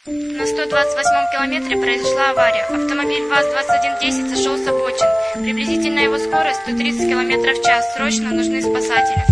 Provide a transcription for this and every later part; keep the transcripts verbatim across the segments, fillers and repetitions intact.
На сто двадцать восьмом километре произошла авария. Автомобиль ВАЗ двадцать один десять сошел с обочины. Приблизительно его скорость сто тридцать километров в час. Срочно нужны спасатели.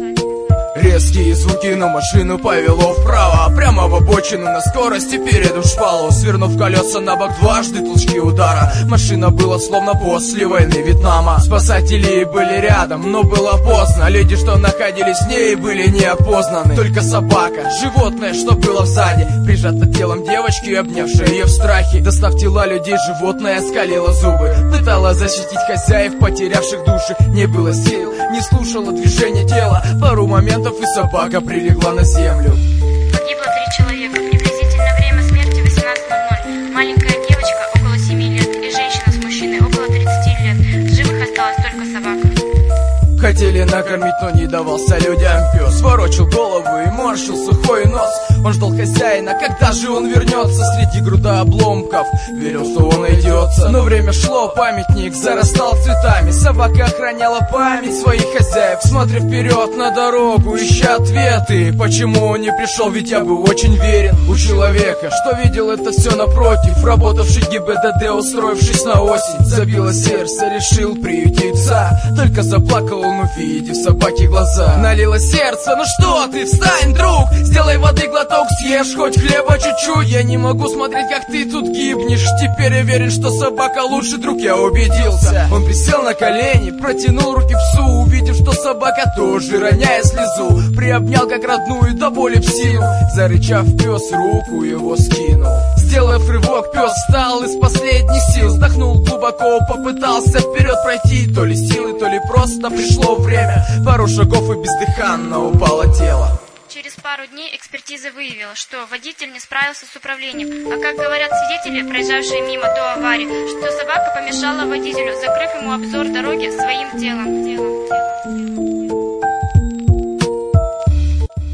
Резкие звуки, но машину повело вправо, прямо в обочину на скорости перед шпалу. Свернув колеса на бок, дважды толчки удара. Машина была словно после войны Вьетнама. Спасатели были рядом, но было поздно. Люди, что находились в ней, были не опознаны. Только собака, животное, что было сзади, прижато телом девочки, обнявшей ее в страхе. Достав тела людей, животное скалило зубы, пыталось защитить хозяев, потерявших души. Не было сил, не слушало движения тела. Пару моментов и собака прилегла на землю. Погибло три человека. Приблизительно время смерти восемнадцать ноль ноль. Маленькая девочка около семи лет и женщина с мужчиной около тридцати лет. В живых осталась только собака. Хотели накормить, но не давался людям пес. Ворочил голову и морщил сухой нос. Он ждал хозяина, когда же он вернется. Среди груда обломков верил, что он найдется. Но время шло, памятник зарастал цветами. Собака охраняла память своих хозяев, смотря вперед на дорогу, ища ответы. Почему он не пришел, ведь я был очень верен у человека, что видел это все напротив. Работавший ГИБДД, устроившись на осень, забило сердце, решил приютиться. Только заплакал он, увидев собаки глаза. Налило сердце, ну что ты, встань, друг, сделай воды глоток, съешь хоть хлеба чуть-чуть. Я не могу смотреть, как ты тут гибнешь. Теперь я уверен, что собака лучший друг, я убедился. Он присел на колени, протянул руки псу, увидев, что собака тоже, роняя слезу, приобнял как родную до боли псину. Зарычав, пес руку его скинул. Сделав рывок, пес встал из последних сил, вздохнул глубоко, попытался вперед пройти. То ли силы, то ли просто пришло время. Пару шагов и бездыханно упало тело. Через пару дней экспертиза выявила, что водитель не справился с управлением. А как говорят свидетели, проезжавшие мимо до аварии, что собака помешала водителю, закрыв ему обзор дороги своим телом. телом, телом.